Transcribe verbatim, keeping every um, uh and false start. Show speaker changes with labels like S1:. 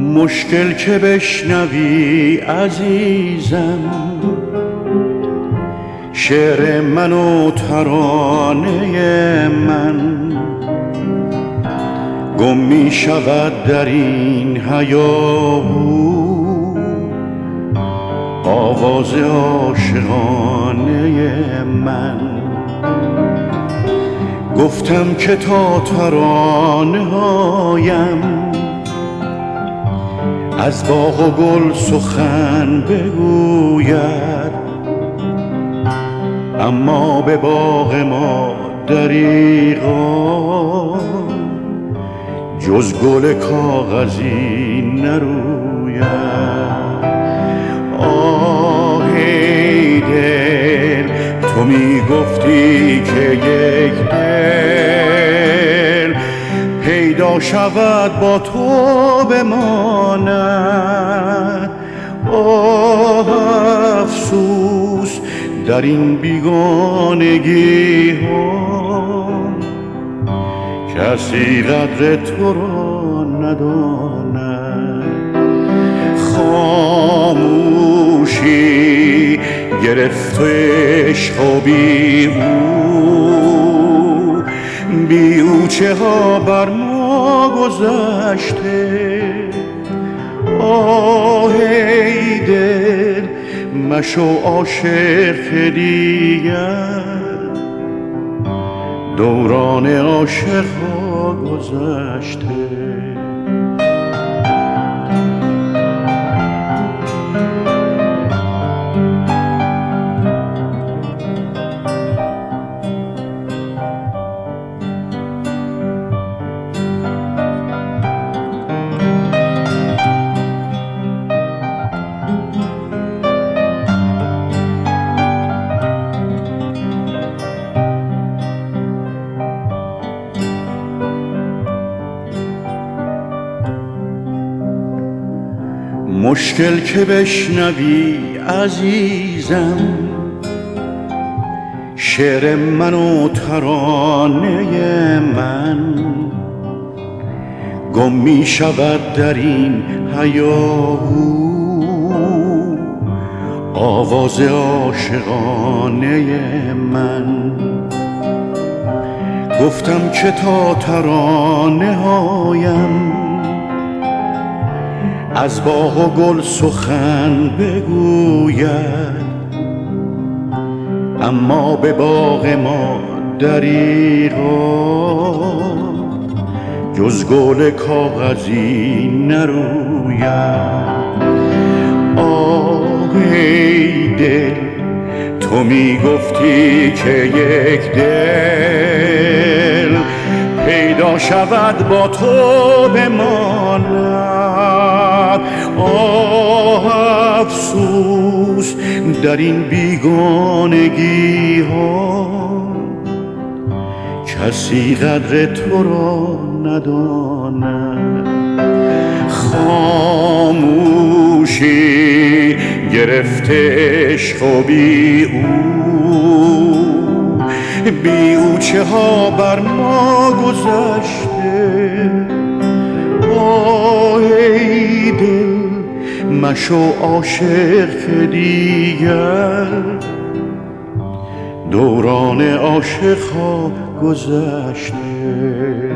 S1: مشکل که بشنوی عزیزم شعر من و ترانه من، گم می شود در این هیاهو آواز عاشقانه من. گفتم که تا ترانه هایم از باغ و گل سخن بگوید، اما به باغ ما دریغا جز گل کاغذی نروید. آه ای دل تو می گفتی که یک دل پیدا شود با تو بماند. آه افسوس در این بیگانگی ها کسی قدر تو را نداند. خاموشی گرفت عشق و بی او، بی او چه ها بر ما گذشته. آه ای دل مشو عاشق که دیگر دوران عاشق ها گذشته. مشکل که بشنوی عزیزم شعر من و ترانه من، گم می شود در این هیاهو آواز عاشقانه من. گفتم که تا ترانه هایم از باغ و گل سخن بگوید، اما به باغ ما دریغا جز گل کاغذی نروید. آه ای دل تو می گفتی که یک دل پیدا شود با تو بماند. آه افسوس در این بیگانگی ها کسی قدر تو را نداند. خاموشی گرفت عشق و بی او، بی او چه ها بر ما گذشته. آه ای دل مشو عاشق که دیگر دوران عاشق ها گذشته.